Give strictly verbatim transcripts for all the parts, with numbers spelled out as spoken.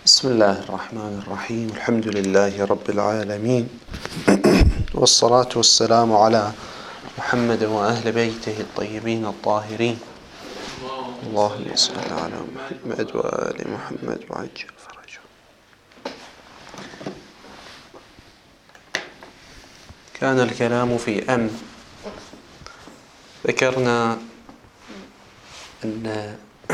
بسم الله الرحمن الرحيم. الحمد لله رب العالمين، والصلاة والسلام على محمد وأهل بيته الطيبين الطاهرين. اللهم صل على محمد وآل محمد وعجل فرجهم. كان الكلام في أم. ذكرنا أن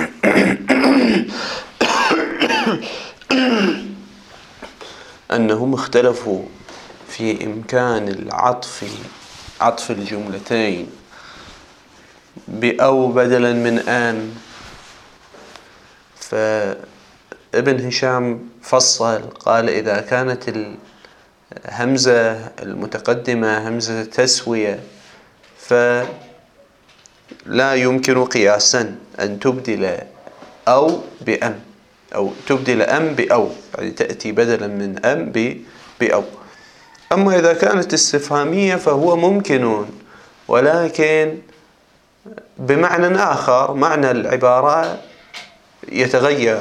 أنهم اختلفوا في إمكان العطف عطف الجملتين بأو بدلا من أن. فابن هشام فصل قال إذا كانت الهمزة المتقدمة همزة تسوية فلا يمكن قياسا أن تبدل أو بأم أو تبدل أم بأو، يعني تأتي بدلا من أم بأو. أما إذا كانت استفهامية فهو ممكن، ولكن بمعنى آخر، معنى العبارة يتغير.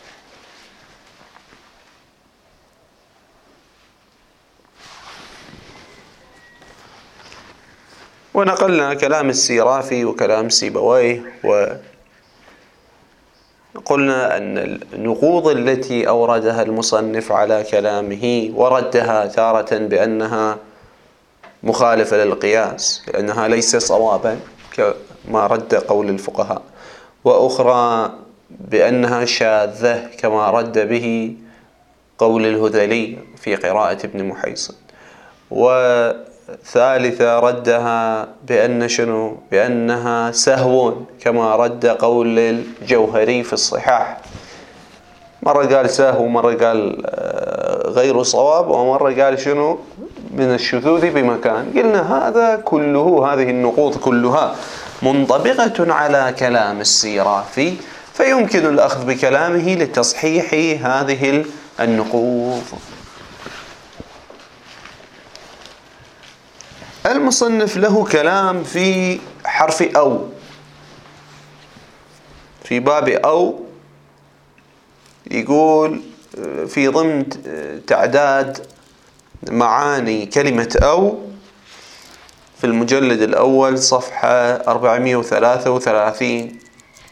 ونقلنا كلام السيرافي وكلام سيبويه، وقلنا أن النقوض التي أوردها المصنف على كلامه وردها تارة بأنها مخالفة للقياس لأنها ليس صوابا كما رد قول الفقهاء، وأخرى بأنها شاذة كما رد به قول الهذلي في قراءة ابن محيصن، وثالثة ردها بأن شنو بأنها سهو كما رد قول الجوهري في الصحاح. مرة قال سهو، مرة قال غير صواب، ومرة قال شنو من الشذوذ بمكان. قلنا هذا كله، هذه النقوض كلها منطبقة على كلام السيرافي، فيمكن الأخذ بكلامه لتصحيح هذه النقوض. المصنف له كلام في حرف أو، في باب أو، يقول في ضمن تعداد معاني كلمة أو في المجلد الأول صفحة أربعمائة وثلاثة وثلاثين،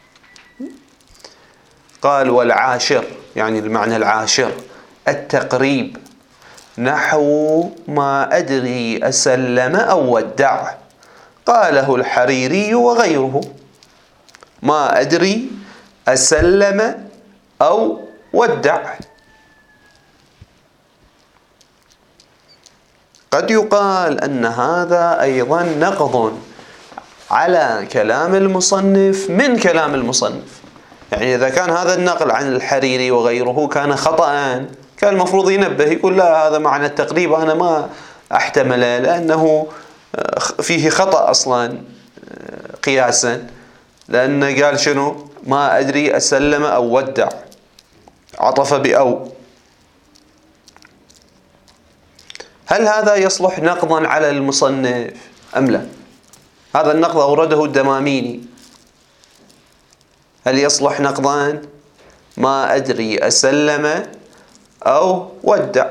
قال والعاشر، يعني المعنى العاشر التقريب، نحو ما أدري أسلم أو ودع. قاله الحريري وغيره. ما أدري أسلم أو ودع. قد يقال أن هذا أيضا نقض على كلام المصنف من كلام المصنف، يعني إذا كان هذا النقل عن الحريري وغيره كان خطأ، كان المفروض ينبه يقول لا، هذا معنى التقريب أنا ما أحتمله لأنه فيه خطأ أصلا قياسا، لأنه قال شنو ما أدري أسلم أو ودع، عطف بأو. هل هذا يصلح نقضا على المصنف أم لا؟ هذا النقض أورده الدماميني، هل يصلح نقضا؟ ما أدري أسلم أو ودع.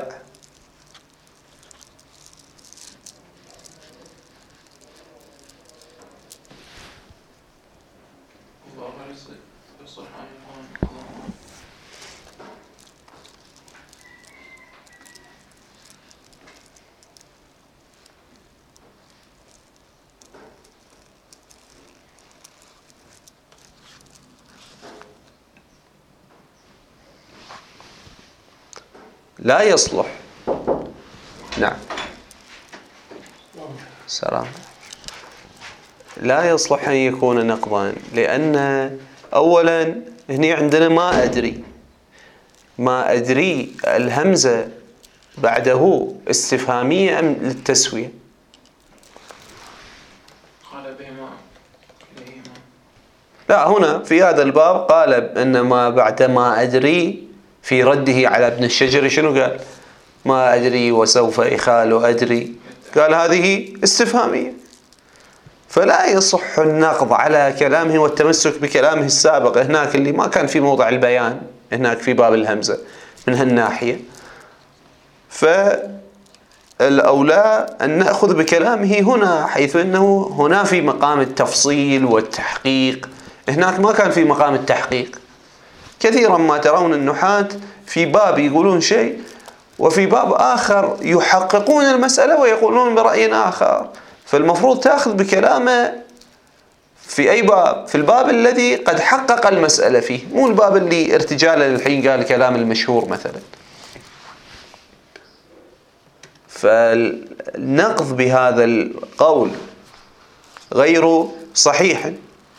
لا يصلح. نعم سلام. لا يصلح أن يكون نقضا، لأن أولا هنا عندنا ما أدري، ما أدري الهمزة بعده استفهامية أم للتسوية؟ لا، هنا في هذا الباب قال أن ما بعد ما أدري في رده على ابن الشجري شنو قال؟ ما أدري وسوف إخال أدري، قال هذه استفهامية، فلا يصح النقض على كلامه والتمسك بكلامه السابق هناك اللي ما كان في موضع البيان، هناك في باب الهمزة من هالناحية. فالأولى أن نأخذ بكلامه هنا، حيث أنه هنا في مقام التفصيل والتحقيق، هناك ما كان في مقام التحقيق. كثيرا ما ترون النحاة في باب يقولون شيء، وفي باب آخر يحققون المسألة ويقولون برأي آخر. فالمفروض تأخذ بكلامه في أي باب؟ في الباب الذي قد حقق المسألة فيه، مو الباب اللي ارتجاله الحين قال كلام المشهور مثلا. فالنقض بهذا القول غير صحيح.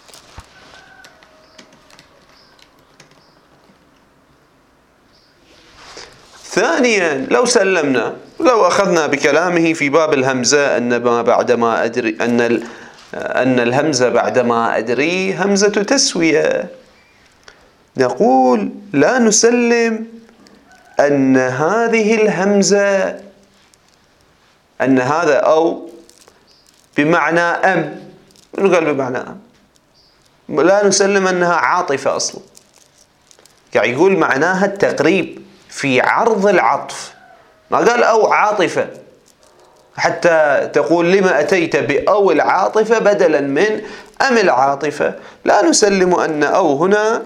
ثانيا، لو سلمنا، لو أخذنا بكلامه في باب الهمزة أن ما بعد ما أدري أن أن الهمزة بعد ما أدري همزة تسوية، نقول لا نسلم أن هذه الهمزة أن هذا أو بمعنى أم. من قال بمعنى أم؟ لا نسلم أنها عاطفة أصلا، يعني يقول معناها التقريب في عرض العطف، ما قال أو عاطفة حتى تقول لما أتيت بأو العاطفة بدلا من أم العاطفة. لا نسلم أن أو هنا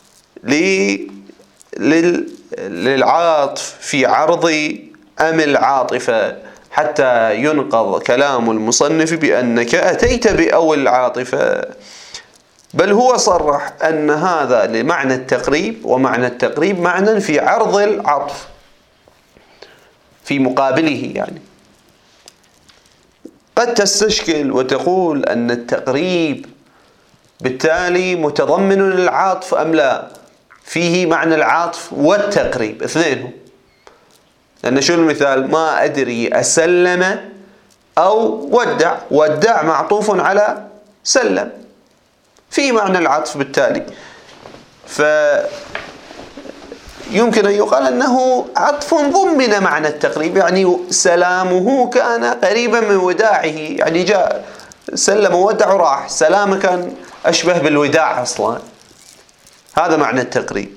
للعاطف في عرض أم العاطفة، حتى ينقض كلام المصنف بأنك أتيت بأو العاطفة. بل هو صرح أن هذا لمعنى التقريب، ومعنى التقريب معنى في عرض العطف في مقابله. يعني قد تستشكل وتقول أن التقريب بالتالي متضمن للعاطف أم لا؟ فيه معنى العاطف والتقريب اثنينهم. لأن شو المثال؟ ما أدري أسلم أو ودع، ودع معطوف على سلم، في معنى العطف بالتالي. فيمكن أن يقال أنه عطف ضمن معنى التقريب، يعني سلامه كان قريبا من وداعه، يعني جاء سلم وودع وراح، سلامه كان أشبه بالوداع أصلا، هذا معنى التقريب.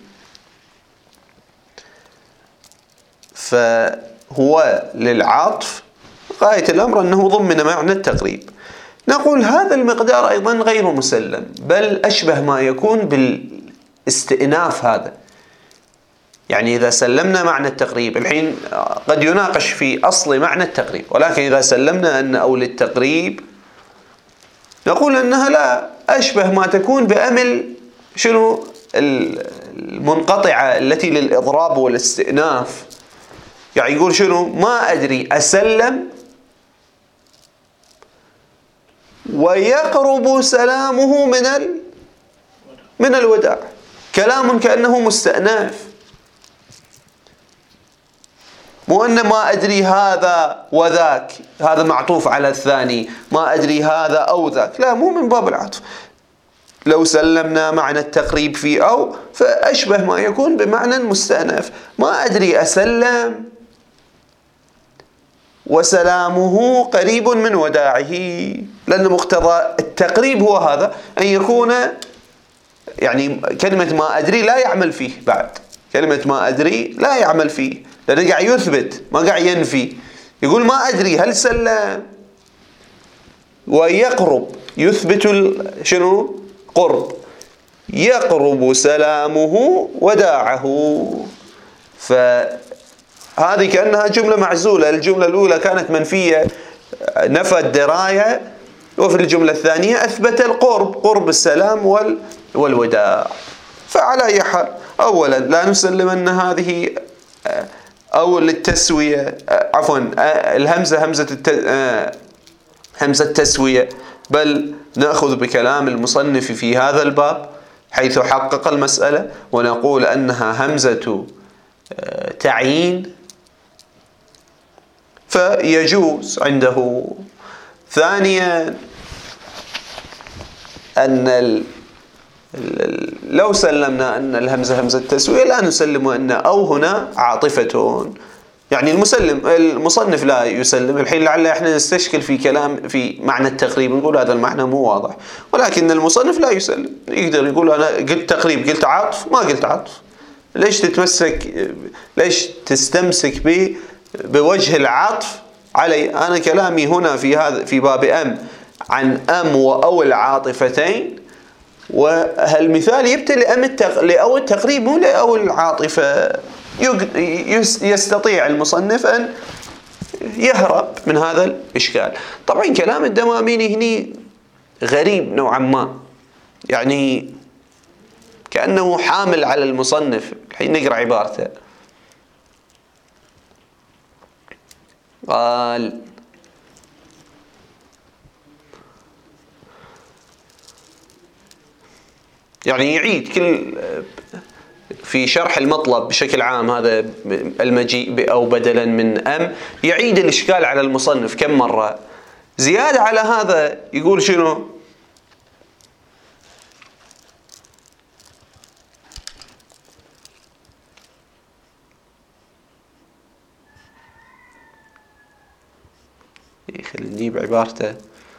فهو للعطف غاية الأمر أنه ضمن معنى التقريب. نقول هذا المقدار أيضا غير مسلم، بل أشبه ما يكون بالاستئناف. هذا يعني إذا سلمنا معنى التقريب، الحين قد يناقش في أصل معنى التقريب، ولكن إذا سلمنا أن أو للتقريب نقول أنها لا أشبه ما تكون بأمل شنو المنقطعة التي للإضراب والاستئناف. يعني يقول شنو؟ ما أدري أسلم ويقرب سلامه من ال من الوداع، كلام كأنه مستأنف، مو أن ما أدري هذا وذاك، هذا معطوف على الثاني، ما أدري هذا أو ذاك، لا، مو من باب العطف. لو سلمنا معنى التقريب في أو فأشبه ما يكون بمعنى مستأنف، ما أدري أسلم وسلامه قريب من وداعه، لأن مقتضى التقريب هو هذا، أن يكون يعني كلمة ما أدري لا يعمل فيه، بعد كلمة ما أدري لا يعمل فيه، لأنه قاعد يثبت ما قاعد ينفي. يقول ما أدري هل سلم، ويقرب يثبت شنو؟ قرب، يقرب سلامه وداعه. فهذه كأنها جملة معزولة، الجملة الأولى كانت منفية نفى الدراية، وفي الجملة الثانية أثبت القرب، قرب السلام وال والوداع. فعلى أي حال، أولا لا نسلم أن هذه أو للتسوية، عفوا الهمزة همزة الت... همزة التسوية، بل نأخذ بكلام المصنف في هذا الباب حيث حقق المسألة، ونقول أنها همزة تعيين فيجوز عنده. ثانيا أن ال... لو سلمنا أن الهمزة همزة التسوية لا نسلم أن أو هنا عاطفة، يعني المسلم المصنف لا يسلم. الحين لعل احنا نستشكل في كلام في معنى التقريب، نقول هذا المعنى مو واضح، ولكن المصنف لا يسلم، يقدر يقول أنا قلت تقريب، قلت عطف، ما قلت عطف، ليش تتمسك ليش تستمسك به بوجه العطف علي؟ أنا كلامي هنا في هذا في باب أم عن أم وأو العاطفتين، وهالمثال يبتل لأم التق... لأو التقريب مو لأو العاطفة. يستطيع المصنف أن يهرب من هذا الإشكال. طبعا كلام الدماميني هني غريب نوعا ما، يعني كأنه حامل على المصنف. الحين نقرأ عبارته. قال: يعني يعيد كل في شرح المطلب بشكل عام، هذا المجيء أو بدلا من أم، يعيد الإشكال على المصنف كم مرة. زيادة على هذا يقول شنو؟ خلينا نجيب عبارته.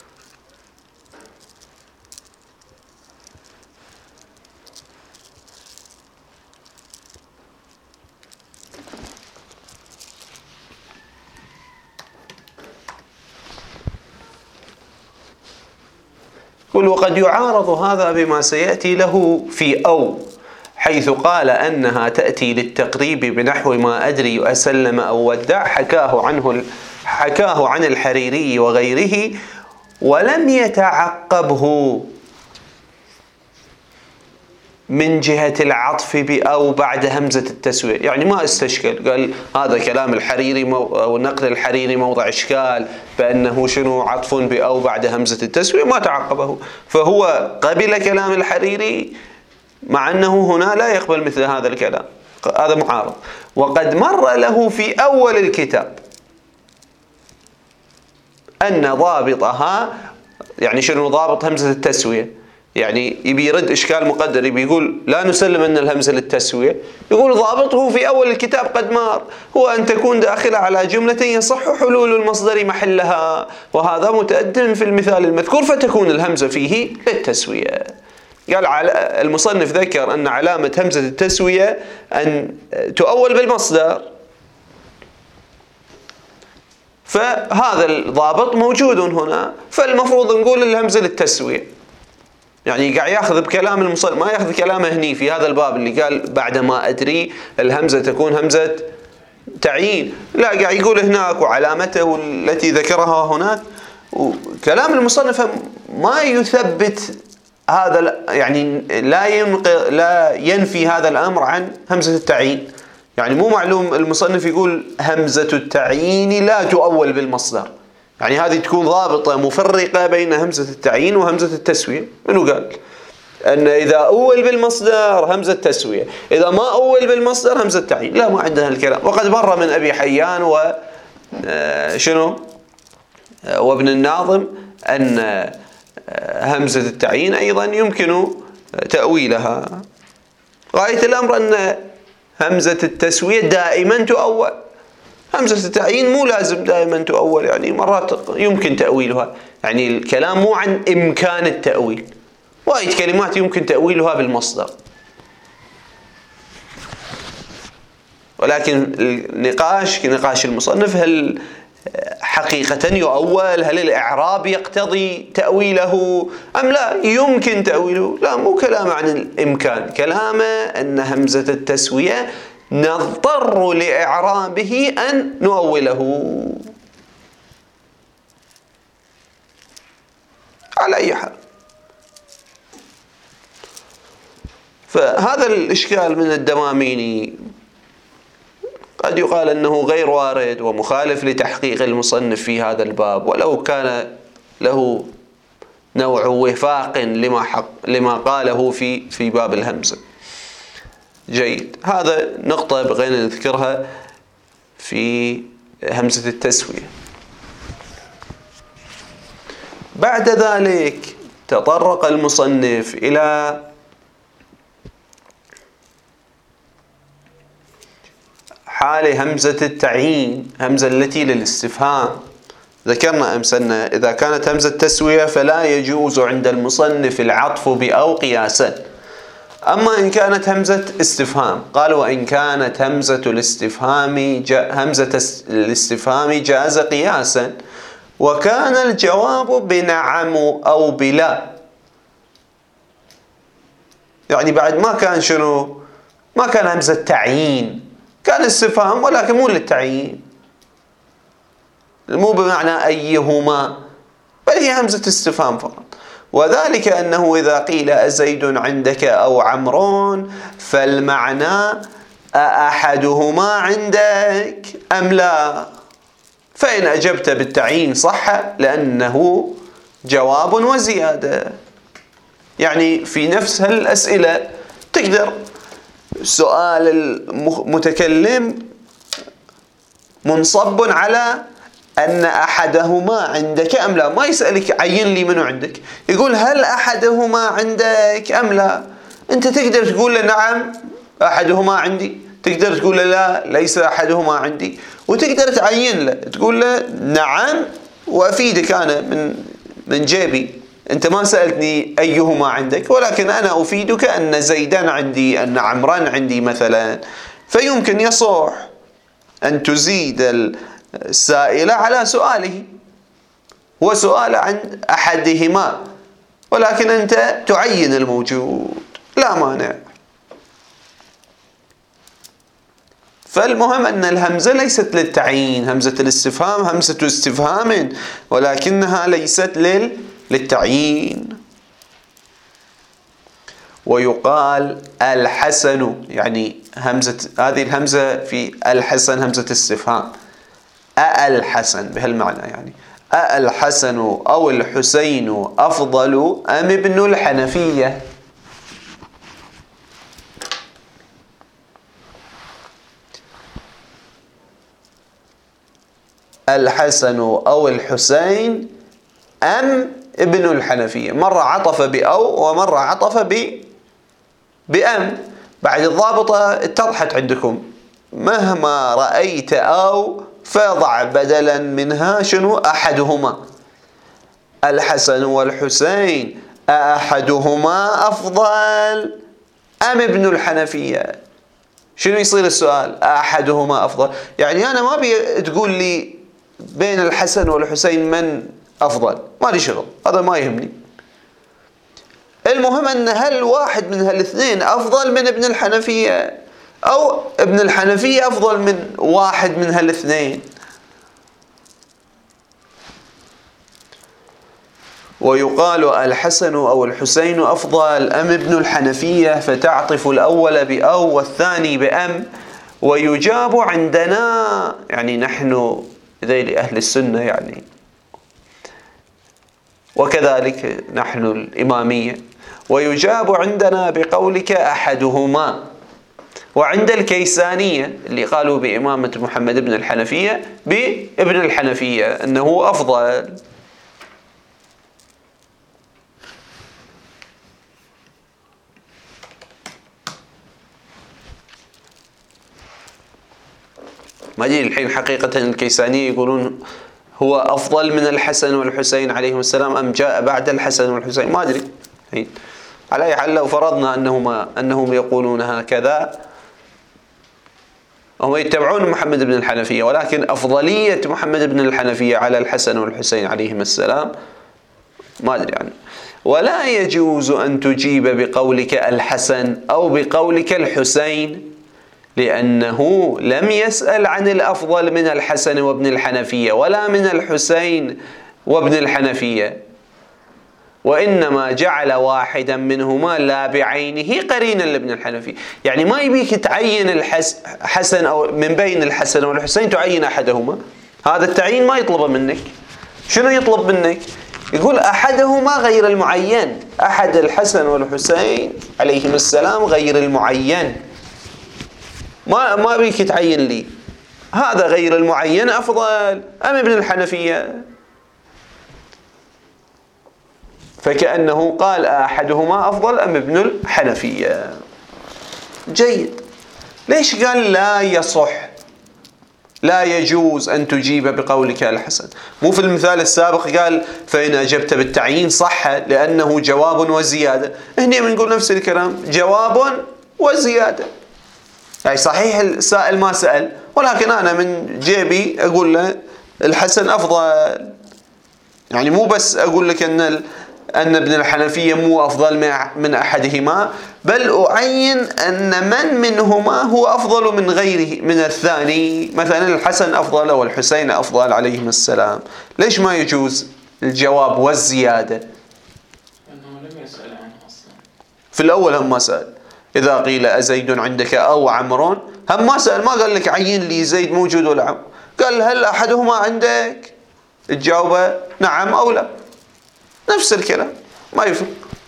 يقول: وقد يعارض هذا بما سيأتي له في أو، حيث قال أنها تأتي للتقريب بنحو ما أدري أسلم أو ودع، حكاه عنه حكاه عن الحريري وغيره، ولم يتعقبه من جهة العطف بأو بعد همزة التسوية. يعني ما استشكل، قال هذا كلام الحريري مو... أو نقل الحريري موضع إشكال بأنه شنو عطف بأو بعد همزة التسوية، ما تعقبه، فهو قبل كلام الحريري مع أنه هنا لا يقبل مثل هذا الكلام. هذا معارض. وقد مر له في أول الكتاب أن ضابطها، يعني شنو ضابط همزة التسوية، يعني يبي يرد إشكال مقدر، يبي يقول لا نسلم أن الهمزة للتسوية، يقول ضابطه في أول الكتاب قد مر هو أن تكون داخلة على جملة يصح حلول المصدر محلها، وهذا متقدم في المثال المذكور، فتكون الهمزة فيه للتسوية. قال المصنف ذكر أن علامة همزة التسوية أن تؤول بالمصدر، فهذا الضابط موجود هنا، فالمفروض نقول الهمزة للتسوية. يعني قاعد ياخذ بكلام المصنف، ما ياخذ كلامه هني في هذا الباب اللي قال بعد ما أدري الهمزة تكون همزة تعيين، لا قاعد يقول هناك وعلامته التي ذكرها هناك. وكلام المصنف ما يثبت هذا، يعني لا ينق... لا ينفي هذا الأمر عن همزة التعيين. يعني مو معلوم المصنف يقول همزة التعيين لا تؤول بالمصدر، يعني هذه تكون ضابطة مفرقة بين همزة التعيين وهمزة التسوية. منو قال أن إذا أول بالمصدر همزة تسوية، إذا ما أول بالمصدر همزة تعيين؟ لا، ما عندنا الكلام. وقد مر من أبي حيان و شنو وابن الناظم أن همزة التعيين أيضا يمكن تأويلها. غاية الأمر أن همزة التسوية دائما تؤول، همزة التعيين مو لازم دائما تؤول، يعني مرات يمكن تأويلها. يعني الكلام مو عن إمكان التأويل، وايد كلمات يمكن تأويلها بالمصدر، ولكن النقاش كنقاش المصنف هل حقيقة يؤول، هل الإعراب يقتضي تأويله أم لا يمكن تأويله؟ لا، مو كلامه عن الإمكان، كلامه أن همزة التسوية نضطر لإعرابه أن نؤوله. على أي حال، فهذا الإشكال من الدماميني قد يقال أنه غير وارد ومخالف لتحقيق المصنف في هذا الباب، ولو كان له نوع وفاق لما حق لما قاله في في باب الهمزة. جيد، هذا نقطة بغينا نذكرها في همزة التسوية. بعد ذلك تطرق المصنف إلى حال همزة التعيين، همزة التي للاستفهام. ذكرنا أمس أن إذا كانت همزة تسوية فلا يجوز عند المصنف العطف بأو قياسا. أما إن كانت همزة استفهام قال وإن كانت همزة الاستفهام همزة الاستفهام جاز قياسا وكان الجواب بنعم أو بلا. يعني بعد ما كان شنو؟ ما كان همزة تعيين، كان استفهام ولكن مو للتعيين، مو بمعنى أيهما، بل هي همزة استفهام فقط. وذلك أنه إذا قيل أزيد عندك أو عمرو فالمعنى أأحدهما عندك أم لا، فإن أجبت بالتعيين صح لأنه جواب وزيادة. يعني في نفس هالأسئلة تقدر سؤال المتكلم منصب على أن أحدهما عندك أم لا، ما يسألك عين لي منو عندك، يقول هل أحدهما عندك أم لا. أنت تقدر تقول له نعم أحدهما عندي، تقدر تقول له لا ليس أحدهما عندي، وتقدر تعين له تقول له نعم وأفيدك أنا من من جيبي، أنت ما سألتني أيهما عندك ولكن أنا أفيدك أن زيدان عندي أن عمران عندي مثلا. فيمكن يصح أن تزيد السائل على سؤاله، هو سؤال عن أحدهما ولكن أنت تعين الموجود لا مانع. فالمهم أن الهمزة ليست للتعيين، همزة الاستفهام همزة استفهام ولكنها ليست لل للتعيين. ويقال الحسن، يعني همزة هذه الهمزة في الحسن همزة استفهام، أالحسن بهالمعنى، يعني أالحسن أو الحسين أفضل أم ابن الحنفية. الحسن أو الحسين أم ابن الحنفية، مرة عطف بأو ومرة عطف ب بأم. بعد الضابطة اتضحت عندكم، مهما رأيت أو فضع بدلا منها شنو أحدهما. الحسن والحسين أحدهما أفضل أم ابن الحنفية؟ شنو يصير السؤال؟ أحدهما أفضل، يعني أنا ما أبي تقول لي بين الحسن والحسين من أفضل، ما لي شغل، هذا ما يهمني. المهم أن هل واحد من هالاثنين أفضل من ابن الحنفية أو ابن الحنفية أفضل من واحد من هالاثنين. ويقال الحسن أو الحسين أفضل أم ابن الحنفية، فتعطف الأول بأو والثاني بأم. ويجاب عندنا، يعني نحن ذيل أهل السنة يعني، وكذلك نحن الإمامية، ويجاب عندنا بقولك أحدهما. وعند الكيسانية اللي قالوا بإمامة محمد بن الحنفية بابن الحنفية أنه أفضل. ما أدري الحين حقيقة الكيسانية يقولون هو أفضل من الحسن والحسين عليهم السلام أم جاء بعد الحسن والحسين، ما أدري. على أي حال لو فرضنا أنهما أنهم يقولون هكذا، هم يتبعون محمد بن الحنفية، ولكن أفضلية محمد بن الحنفية على الحسن والحسين عليهم السلام ما أدري عنه. ولا يجوز أن تجيب بقولك الحسن أو بقولك الحسين، لأنه لم يسأل عن الأفضل من الحسن وابن الحنفية ولا من الحسين وابن الحنفية، وإنما جعل واحدا منهما لا بعينه قرينا لابن الحنفية. يعني ما يبيك تعين الحسن أو من بين الحسن والحسين تعين أحدهما، هذا التعيين ما يطلبه منك. شنو يطلب منك؟ يقول أحدهما غير المعين، أحد الحسن والحسين عليهم السلام غير المعين، ما ما بيك تعين لي هذا غير المعين أفضل أم ابن الحنفية. فكأنه قال أحدهما أفضل أم ابن الحنفية. جيد. ليش قال لا يصح؟ لا يجوز أن تجيب بقولك الحسن. مو في المثال السابق قال فإن أجبت بالتعيين صح لأنه جواب وزيادة، هنا بنقول نفس الكلام جواب وزيادة. يعني صحيح السائل ما سأل، ولكن أنا من جيبي أقول له الحسن أفضل. يعني مو بس أقول لك أن أن ابن الحنفية مو أفضل من أحدهما، بل أعين أن من منهما هو أفضل من غيره من الثاني. مثلا الحسن أفضل والحسين أفضل عليهم السلام. ليش ما يجوز الجواب والزيادة؟ لأنه لم يسأل عنه أصلا. في الأول هم ما سأل. إذا قيل أزيد عندك أو عمرون هم ما سأل، ما قال لك عين لي زيد موجود ولا عمرو، قال هل أحدهما عندك؟ تجاوبه نعم أو لا، نفس الكلام ما يفرق.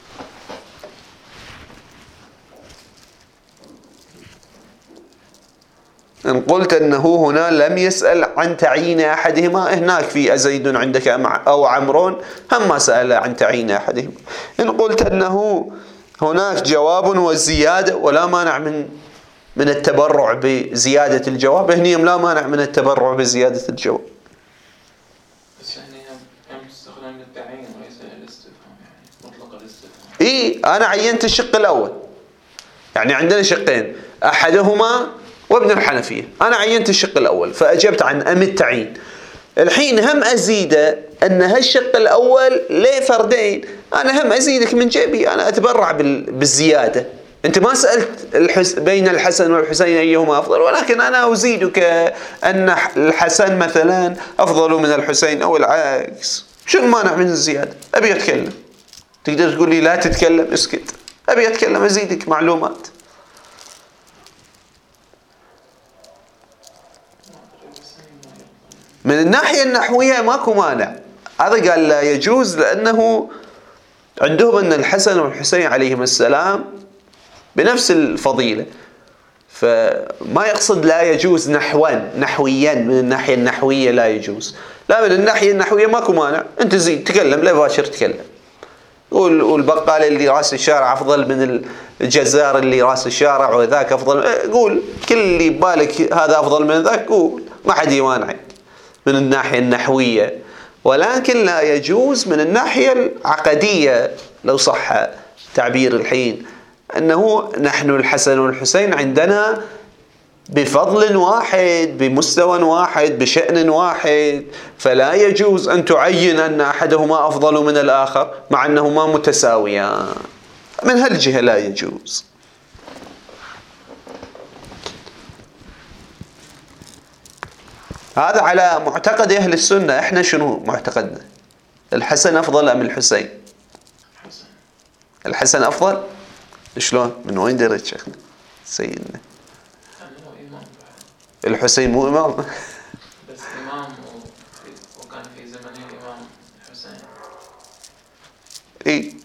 إن قلت أنه هنا لم يسأل عن تعيين أحدهما، هناك في أزيد عندك أو عمرون هم ما سأل عن تعيين أحدهما. إن قلت أنه هناك جواب وزيادة ولا مانع من من التبرع بزيادة الجواب، هنيهم لا مانع من التبرع بزيادة الجواب. بس يعني هم استخدام للتعيين وليس الاستفهام، يعني مطلق الاستفهام. إيه أنا عينت الشق الأول، يعني عندنا شقين أحدهما وابن الحنفية، أنا عينت الشق الأول فأجبت عن أم التعيين. الحين هم أزيد أن هالشق الأول ليه فردين، أنا هم أزيدك من جيبي، أنا أتبرع بالزيادة. أنت ما سألت الحس بين الحسن والحسين أيهما أفضل، ولكن أنا أزيدك أن الحسن مثلا أفضل من الحسين أو العكس. شو المانع من الزيادة؟ أبي أتكلم، تقدر تقول لي لا تتكلم اسكت، أبي أتكلم أزيدك معلومات. من الناحية النحوية ماكو مانع، هذا قال لا يجوز لأنه عندهم أن الحسن والحسين عليهم السلام بنفس الفضيلة، فما يقصد لا يجوز نحوا نحويا. من الناحية النحوية لا يجوز، لا من الناحية النحوية ماكو مانع، أنت زيد تكلم لا باشر تكلم، والبقال اللي راس الشارع أفضل من الجزار اللي راس الشارع وذاك أفضل، قول كل اللي ببالك هذا أفضل من ذاك قول، ما حد يمانعك من الناحية النحوية. ولكن لا يجوز من الناحية العقدية لو صح تعبير الحين، أنه نحن الحسن والحسين عندنا بفضل واحد بمستوى واحد بشأن واحد، فلا يجوز أن تعين أن أحدهما أفضل من الآخر مع أنهما متساويان. من هالجهة لا يجوز. هذا على معتقد أهل السنة. إحنا شنو معتقدنا؟ الحسن أفضل أم الحسين؟ الحسن أفضل؟ شلون؟ من وين درت شيخنا سيدنا؟ الحسين مو إمام؟ بس إمام وكان في زمنه الإمام الحسين. إيه؟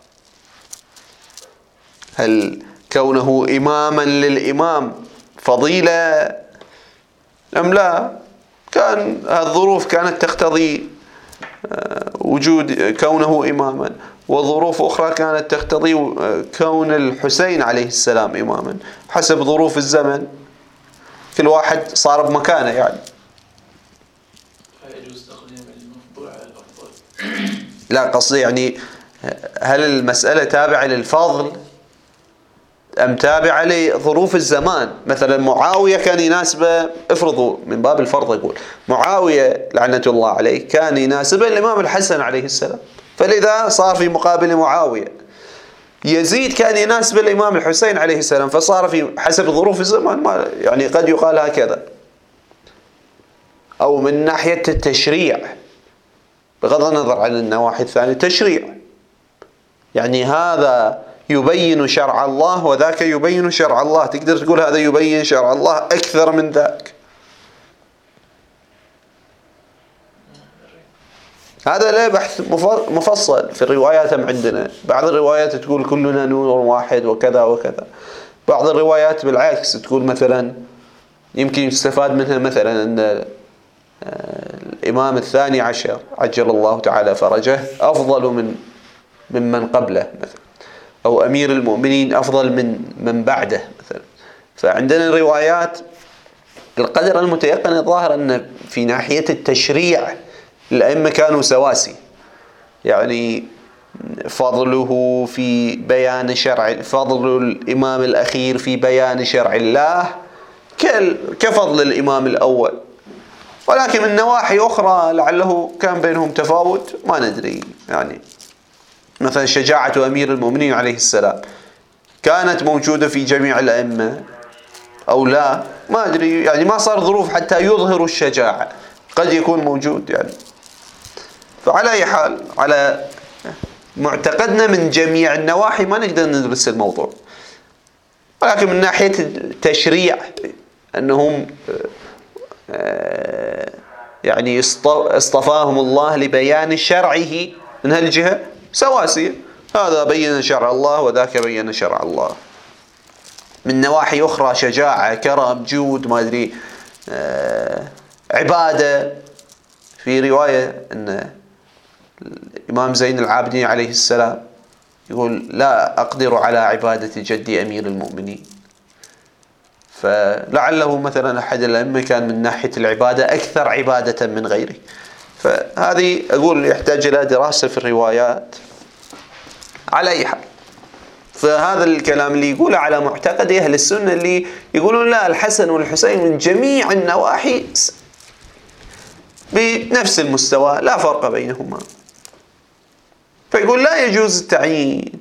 هل كونه إماما للإمام فضيلة أم لا؟ كان الظروف كانت تقتضي وجود كونه إماما، وظروف أخرى كانت تقتضي كون الحسين عليه السلام إماما، حسب ظروف الزمن كل واحد صار بمكانه. يعني يجوز تقديم المفضول على الأفضل. لا قصدي يعني هل المسألة تابعة للفضل أم تابعة لظروف الزمان؟ مثلا معاوية كان يناسبه، افرضوا من باب الفرض أقول معاوية لعنة الله عليه كان يناسبه الإمام الحسن عليه السلام، فلذا صار في مقابل معاوية. يزيد كان يناسب الإمام الحسين عليه السلام، فصار في حسب ظروف الزمان. ما يعني قد يقال هكذا. أو من ناحية التشريع بغض النظر عن النواحي الثانية، تشريع يعني هذا يبين شرع الله وذاك يبين شرع الله، تقدر تقول هذا يبين شرع الله أكثر من ذاك. هذا له بحث مفصل في الروايات عندنا. بعض الروايات تقول كلنا نور واحد وكذا وكذا، بعض الروايات بالعكس تقول مثلا يمكن يستفاد منها مثلا أن الإمام الثاني عشر عجل الله تعالى فرجه أفضل من ممن قبله مثلا، أو أمير المؤمنين أفضل من من بعده مثلا. فعندنا روايات القدر المتيقن الظاهر أن في ناحية التشريع الأئمة كانوا سواسي، يعني فضله في بيان شرع، فضل الإمام الأخير في بيان شرع الله كفضل الإمام الأول، ولكن من نواحي أخرى لعله كان بينهم تفاوت ما ندري. يعني مثلا شجاعة أمير المؤمنين عليه السلام كانت موجودة في جميع الأئمة أو لا، ما أدري، يعني ما صار ظروف حتى يظهروا الشجاعة، قد يكون موجود يعني. فعلى أي حال على معتقدنا من جميع النواحي ما نقدر ندرس الموضوع، ولكن من ناحية التشريع أنهم يعني اصطفاهم الله لبيان شرعه من هالجهة سواسية، هذا بين شرع الله وذاك بين شرع الله. من نواحي أخرى شجاعة، كرم، جود، ما أدري، عبادة. في رواية أن الإمام زين العابدين عليه السلام يقول لا أقدر على عبادة جدي أمير المؤمنين، فلعله مثلا أحد الأئمة كان من ناحية العبادة أكثر عبادة من غيره. فهذه أقول يحتاج إلى دراسة في الروايات. على أي حال، فهذا الكلام اللي يقوله على معتقد أهل السنة اللي يقولون لا الحسن والحسين من جميع النواحي بنفس المستوى لا فرق بينهما، فيقول لا يجوز التعيين.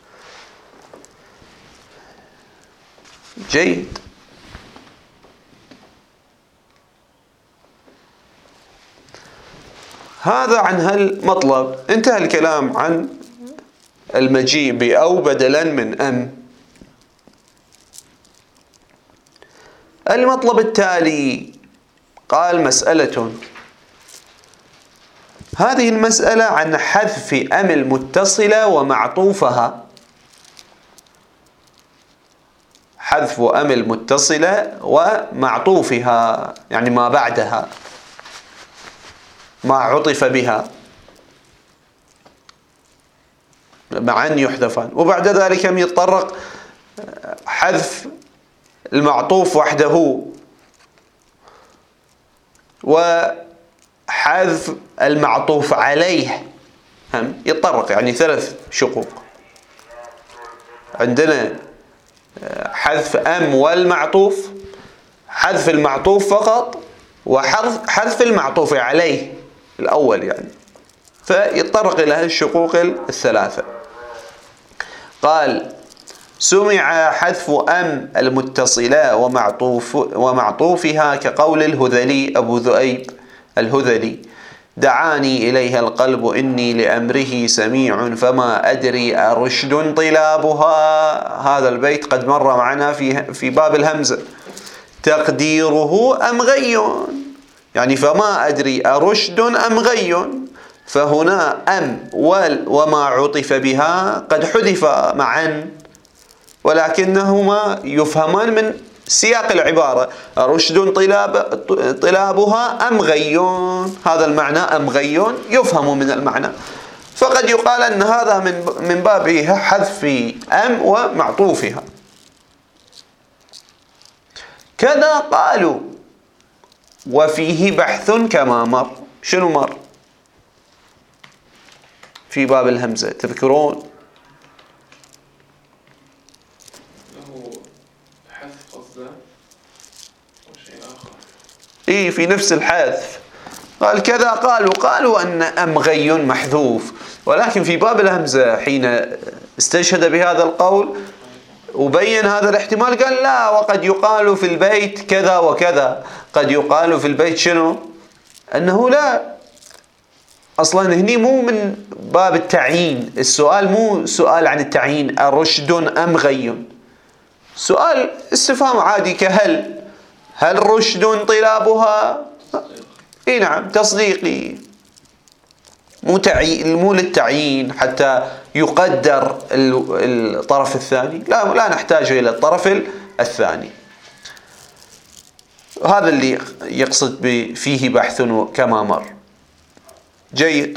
جيد. هذا عن هالمطلب. انتهى الكلام عن المجيء بأو بدلا من أم. المطلب التالي قال مسألة، هذه المسألة عن حذف أم المتصلة ومعطوفها، حذف أم المتصلة ومعطوفها يعني ما بعدها، ما عطف بها معا يحذفان، وبعد ذلك يتطرق حذف المعطوف وحده وحذف المعطوف عليه، هم يتطرق يعني ثلاث شقوق. عندنا حذف أم والمعطوف، حذف المعطوف فقط، وحذف حذف المعطوف عليه الأول يعني، فيتطرق إلى هذه الشقوق الثلاثة. قال سمع حذف أم المتصلة ومعطوف ومعطوفها كقول الهذلي أبو ذؤيب الهذلي دعاني إليها القلب إني لأمره سميع فما أدري أرشد طلابها. هذا البيت قد مر معنا في في باب الهمزة. تقديره أم غي، يعني فما أدري أرشد أم غي، فهنا أم وما عطف بها قد حذف معا، ولكنهما يفهمان من سياق العبارة. رشد طلاب طلابها أم غي، هذا المعنى أم غي يفهم من المعنى، فقد يقال أن هذا من من باب حذف أم ومعطوفها. كذا قالوا وفيه بحث كما مر. شنو مر في باب الهمزة تذكرون؟ له حذف قصده وشيء آخر. إيه في نفس الحذف. قال كذا قالوا قالوا أن أم غي محذوف، ولكن في باب الهمزة حين استشهد بهذا القول وبين هذا الاحتمال قال لا، وقد يقال في البيت كذا وكذا. قد يقال في البيت شنو؟ أنه لا، أصلا هني مو من باب التعيين، السؤال مو سؤال عن التعيين أرشد أم غي، سؤال استفهام عادي كهل، هل رشد طلابها؟ اي نعم تصديقي، مو تعيين، مو للتعيين حتى يقدر الطرف الثاني، لا لا نحتاج إلى الطرف الثاني. هذا اللي يقصد فيه بحث كما مر. جيد.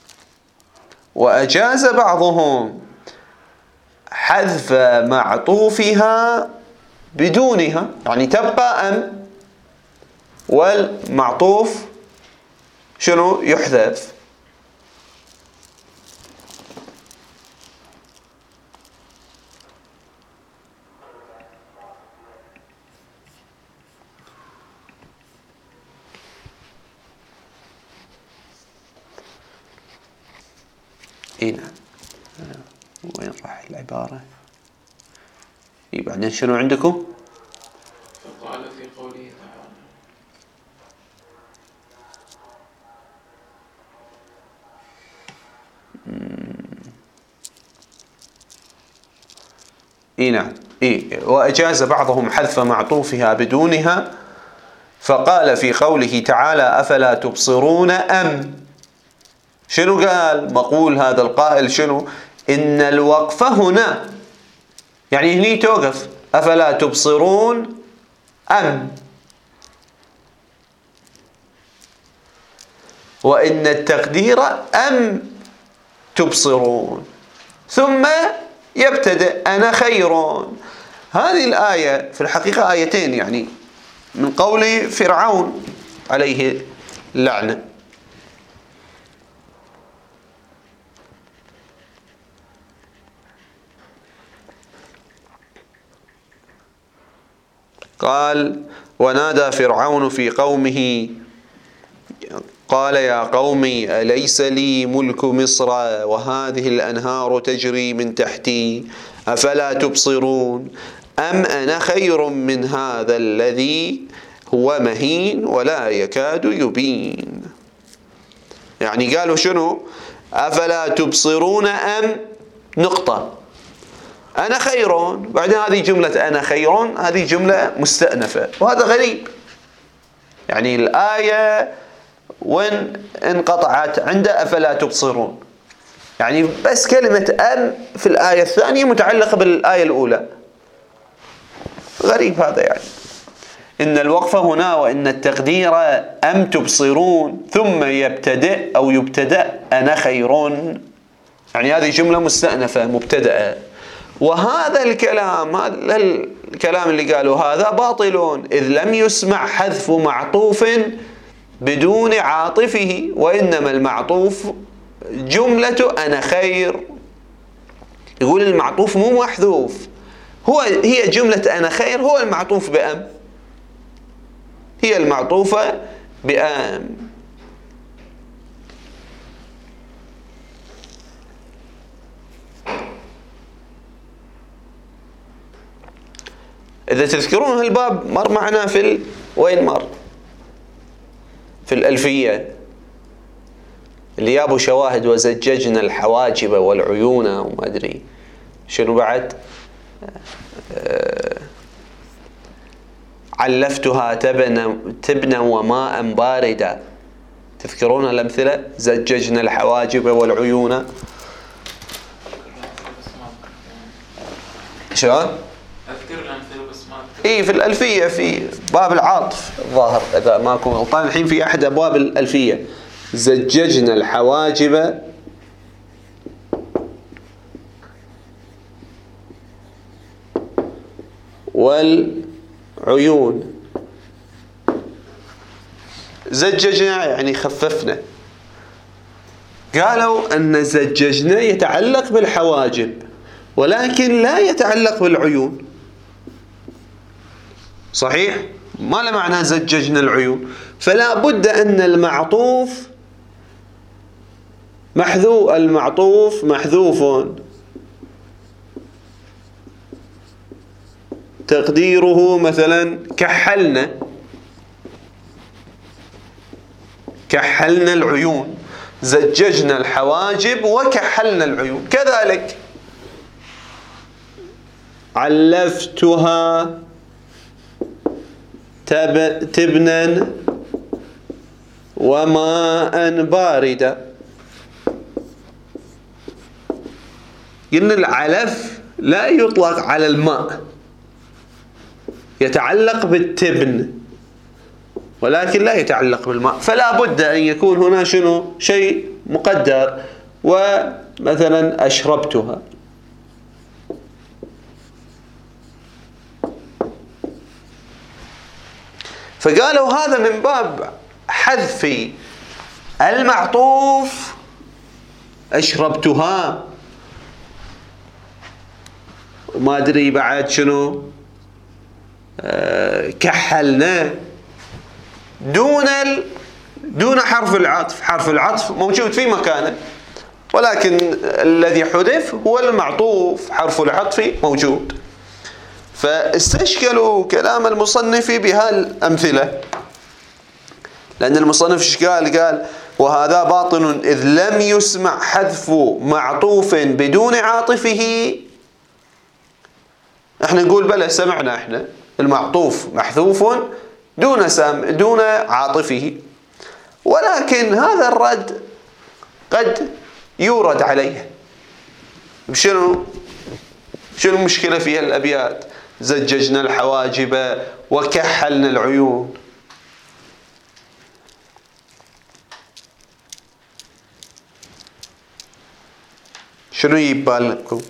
وأجاز بعضهم حذف معطوفها بدونها، يعني تبقى أم والمعطوف شنو يحذف. اي نعم. وين راح العبارة؟ اي بعدين شنو عندكم؟ فقال في قوله تعالى اي نعم. اي واجاز بعضهم حذف معطوفها بدونها، فقال في قوله تعالى افلا تبصرون ام. شنو قال مقول هذا القائل؟ شنو؟ ان الوقف هنا، يعني هني توقف افلا تبصرون ام، وان التقدير ام تبصرون، ثم يبتدئ انا خير. هذه الآية في الحقيقة آيتين يعني من قول فرعون عليه اللعنة. قال ونادى فرعون في قومه قال يا قوم أليس لي ملك مصر وهذه الأنهار تجري من تحتي أفلا تبصرون أم أنا خير من هذا الذي هو مهين ولا يكاد يبين. يعني قالوا شنو؟ أفلا تبصرون أم نقطة أنا خير. بعدين هذه جملة أنا خير هذه جملة مستأنفة، وهذا غريب. يعني الآية وين انقطعت؟ عند أفلا تبصرون، يعني بس كلمة أم في الآية الثانية متعلقة بالآية الأولى. غريب هذا. يعني إن الوقف هنا وإن التقدير أم تبصرون ثم يبتدئ أو يبتدأ أنا خيرون، يعني هذه جملة مستأنفة مبتدأة. وهذا الكلام هذا الكلام اللي قالوا هذا باطل، إذ لم يسمع حذف معطوف بدون عاطفه، وإنما المعطوف جملة أنا خير. يقول المعطوف مو محذوف، هو هي جملة أنا خير هو المعطوف بأم، هي المعطوفة بأم. إذا تذكرون هالباب مر معنا في ال... وين مر؟ في الألفية اللي جابوا شواهد وزججنا الحواجب والعيون وما أدري شنو بعد. أه... علفتها تبنا تبنا وماء باردا. تذكرون الأمثلة؟ زججنا الحواجب والعيون. شلون؟ أذكر الأمثلة بس ما أذكر. إيه في الألفية في باب العاطف الظاهر إذا ما أكون غلطان، الحين في أحد أبواب الألفية زججنا الحواجب والعيون. زججنا يعني خففنا. قالوا أن زججنا يتعلق بالحواجب ولكن لا يتعلق بالعيون. صحيح؟ ما له معنى زججنا العيون، فلا بد أن المعطوف محذوف، المعطوف محذوف تقديره مثلا كحلنا، كحلنا العيون، زججنا الحواجب وكحلنا العيون. كذلك علفتها تب تبنا وماء باردا. قلنا العلف لا يطلق على الماء، يتعلق بالتبن ولكن لا يتعلق بالماء، فلا بد أن يكون هنا شنو؟ شيء مقدر. ومثلا أشربتها، فقالوا هذا من باب حذف المعطوف. أشربتها وما أدري بعد شنو أه كحلنا دون ال دون حرف العطف. حرف العطف موجود في مكانه، ولكن الذي حذف هو المعطوف، حرف العطف موجود. فاستشكلوا كلام المصنف بهالأمثلة، لأن المصنف ايش قال؟ قال وهذا باطل إذ لم يسمع حذف معطوف بدون عاطفه. احنا نقول بلى سمعنا احنا المعطوف محذوف دون سام دون عاطفه، ولكن هذا الرد قد يورد عليه. شنو شنو المشكلة في الأبيات؟ زججنا الحواجب وكحلنا العيون. شنو يبالكم؟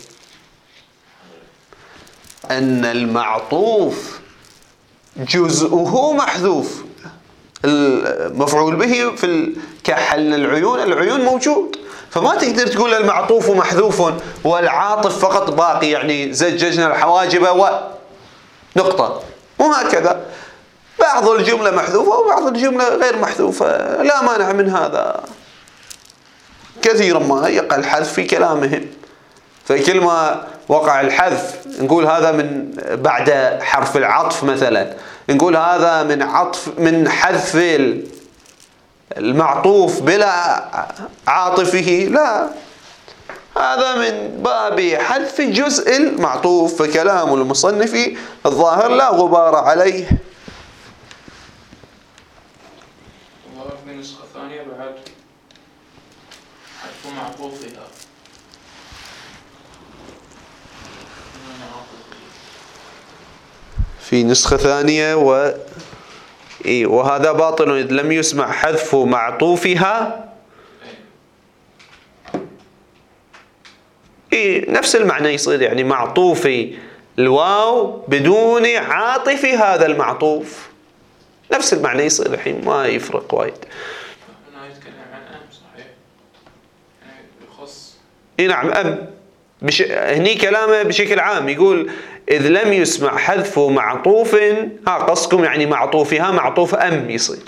أن المعطوف جزءه محذوف، المفعول به في كحلنا العيون، العيون موجود، فما تقدر تقول المعطوف محذوف والعاطف فقط باقي، يعني زججنا الحواجب ونقطة، وهكذا بعض الجملة محذوفة وبعض الجملة غير محذوفة، لا مانع من هذا. كثيرا ما يقع الحذف في كلامهم، فكل ما وقع الحذف نقول هذا من بعد حرف العطف، مثلا نقول هذا من عطف من حذف المعطوف بلا عاطفه، لا، هذا من باب حذف جزء المعطوف. فكلام المصنف الظاهر لا غبار عليه. وفي نسخة ثانية بعد حذف معطوفها. في نسخة ثانية و إيه وهذا باطل إذ لم يسمع حذف معطوفها. إيه نفس المعنى يصير، يعني معطوف الواو بدون عاطف هذا المعطوف، نفس المعنى يصير الحين، ما يفرق وايد. هنا يتكلم عن أم، صحيح؟ يعني يخص. إيه نعم أم، بش... هني كلامه بشكل عام يقول إذ لم يسمع حذف معطوف، ها قصكم يعني معطوفها معطوف أم يصير.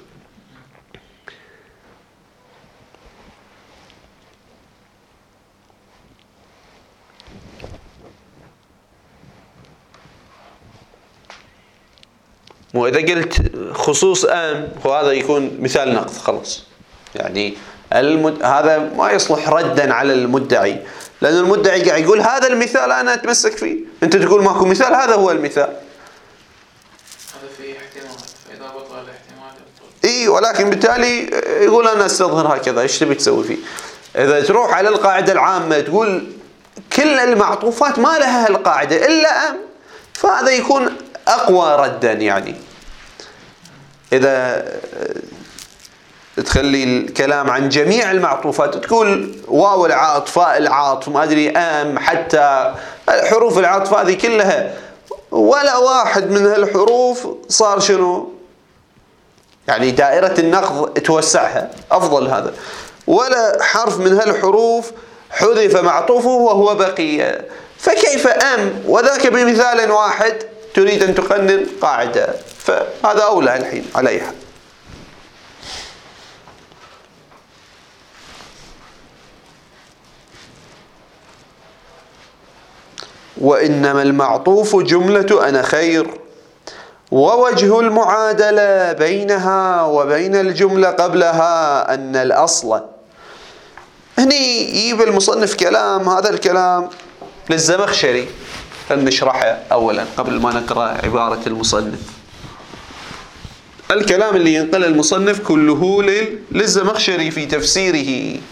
وإذا قلت خصوص أم وهذا يكون مثال نقض خلاص، يعني المد... هذا ما يصلح ردا على المدعي، لأن المدعي قاعد يقول هذا المثال أنا أتمسك فيه، أنت تقول ماكو مثال، هذا هو المثال. هذا فيه احتمال، فإذا بطل الاحتمال يبطل. إيه ولكن بالتالي يقول أنا أستظهر هكذا، إيش تبي تسوي فيه؟ إذا تروح على القاعدة العامة تقول كل المعطوفات ما لها القاعدة إلا أم، فهذا يكون أقوى ردا. يعني إذا تخلي الكلام عن جميع المعطوفات تقول واو العاطف فاء العاطف ما أدري أم، حتى حروف العطف هذه كلها ولا واحد من هالحروف صار شنو، يعني دائرة النقض توسعها، أفضل هذا، ولا حرف من هالحروف حذف معطوفه وهو بقية، فكيف أم وذاك بمثال واحد تريد أن تقنن قاعدة؟ فهذا أولى الحين عليها. وإنما المعطوف جملة أنا خير، ووجه المعادلة بينها وبين الجملة قبلها أن الأصل. هني يجيب المصنف كلام، هذا الكلام للزمخشري، نشرحه أولا قبل ما نقرأ عبارة المصنف. الكلام اللي ينقل المصنف كله للزمخشري في تفسيره.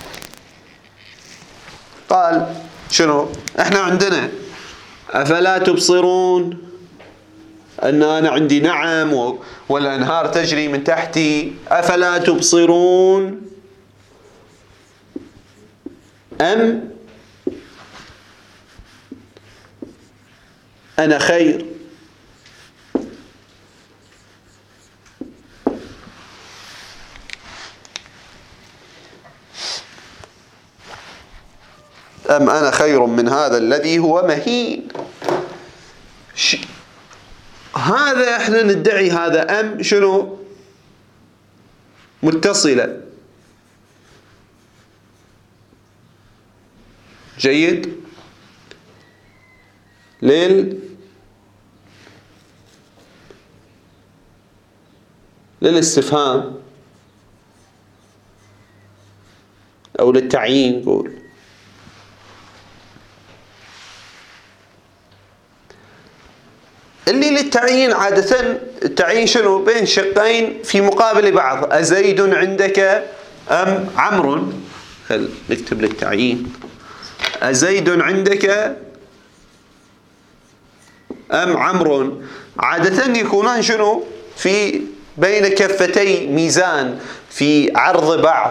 قال شنو؟ احنا عندنا أفلا تبصرون، أن أنا عندي نعم والأنهار تجري من تحتي، أفلا تبصرون أم أنا خير. أم أنا خير من هذا الذي هو مهين. ش... هذا احنا ندعي هذا أم شنو متصلة. جيد. لل للاستفهام أو للتعيين قول. اللي للتعيين عادة التعيين شنو بين شقين في مقابل بعض. أزيد عندك أم عمرو. خل نكتب للتعيين. أزيد عندك أم عمرو. عادة يكونان شنو في بين كفتي ميزان في عرض بعض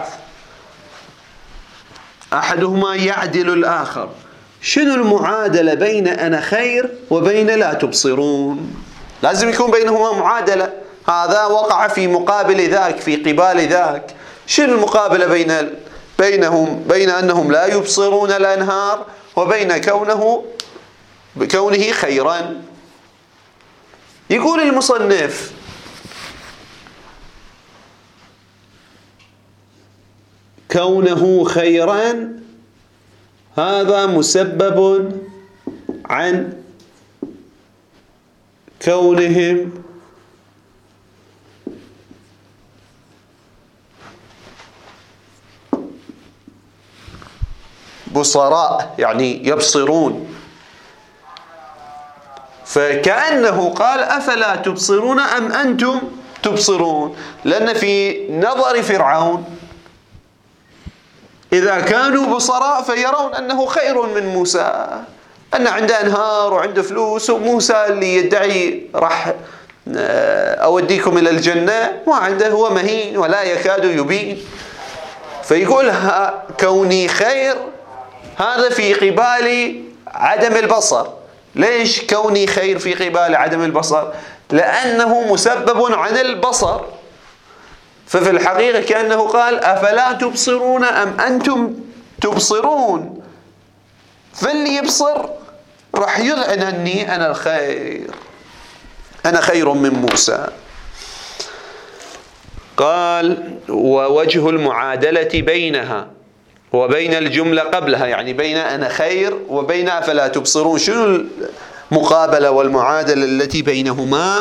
أحدهما يعدل الآخر. شنو المعادلة بين أنا خير وبين لا تبصرون؟ لازم يكون بينهما معادلة. هذا وقع في مقابل ذاك في قبال ذاك. شنو المقابلة بين بينهم بين أنهم لا يبصرون الأنهار وبين كونه بكونه خيرا؟ يقول المصنف كونه خيرا هذا مسبب عن كونهم بصراء يعني يبصرون. فكأنه قال أفلا تبصرون أم أنتم تبصرون. لأن في نظر فرعون إذا كانوا بصراء فيرون أنه خير من موسى، أن عنده أنهار وعنده فلوس، وموسى اللي يدعي راح أوديكم إلى الجنة ما عنده، هو مهين ولا يكاد يبين. فيقول كوني خير هذا في قبال عدم البصر. ليش كوني خير في قبال عدم البصر؟ لأنه مسبب عن البصر. ففي الحقيقة كأنه قال أفلا تبصرون أم أنتم تبصرون. فاللي يبصر راح يذعن أني أنا الخير، أنا خير من موسى. قال ووجه المعادلة بينها وبين الجملة قبلها، يعني بين أنا خير وبين أفلا تبصرون. شنو المقابلة والمعادلة التي بينهما؟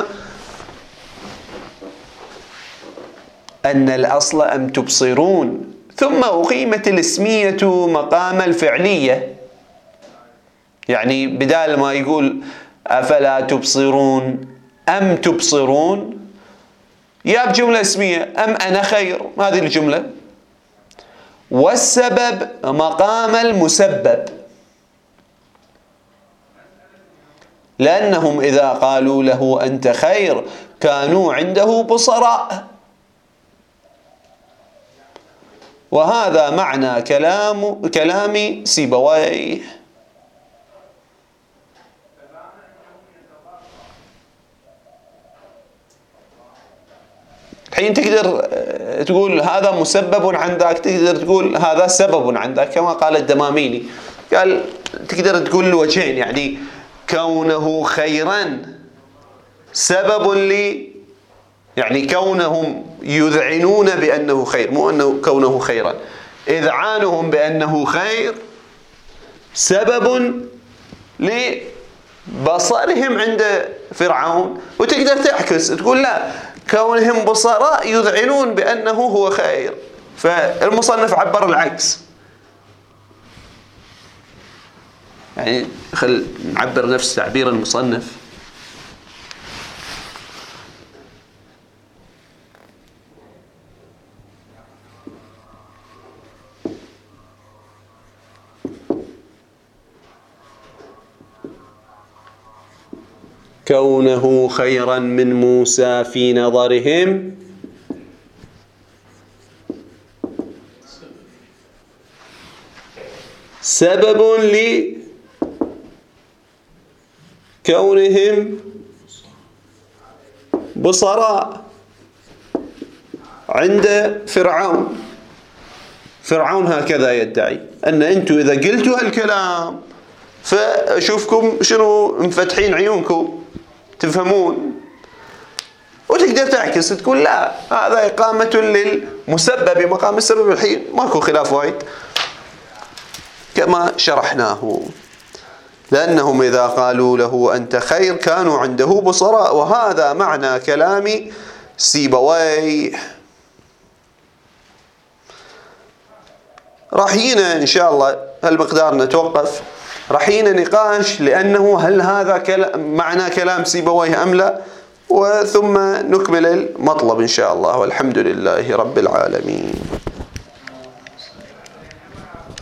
أن الأصل أم تبصرون، ثم أقيمت الاسمية مقام الفعلية. يعني بدال ما يقول أفلا تبصرون أم تبصرون يا بجملة اسمية أم أنا خير، هذه الجملة. والسبب مقام المسبب، لأنهم إذا قالوا له أنت خير كانوا عنده بصراء. وهذا معنى كلام كلام سيبويه. الحين تقدر تقول هذا مسبب عندك، تقدر تقول هذا سبب عندك، كما قال الدماميني، قال تقدر تقول الوجهين، يعني كونه خيرا سبب لي، يعني كونهم يذعنون بأنه خير، مو أنه كونه خيرا، إذعانهم بأنه خير سبب لبصرهم عند فرعون. وتقدر تعكس تقول لا، كونهم بصراء يذعنون بأنه هو خير. فالمصنف عبر العكس، يعني خل نعبر نفس تعبير المصنف. كونه خيرا من موسى في نظرهم سبب لكونهم بصراء عند فرعون. فرعون هكذا يدعي أن أنتم إذا قلتوا هالكلام فأشوفكم شنو مفتحين عيونكم تفهمون، وتقدر تعكس تقول لا هذا إقامة للمسبب مقام السبب. الحين ماكو خلاف وايد كما شرحناه، لأنهم إذا قالوا له أنت خير كانوا عنده بصراء، وهذا معنى كلام سيبويه. راح يجينا إن شاء الله هالمقدار نتوقف، راح يجينا نقاش لأنه هل هذا كلام معنى كلام سيبويه أم لا، وثم نكمل المطلب إن شاء الله، والحمد لله رب العالمين.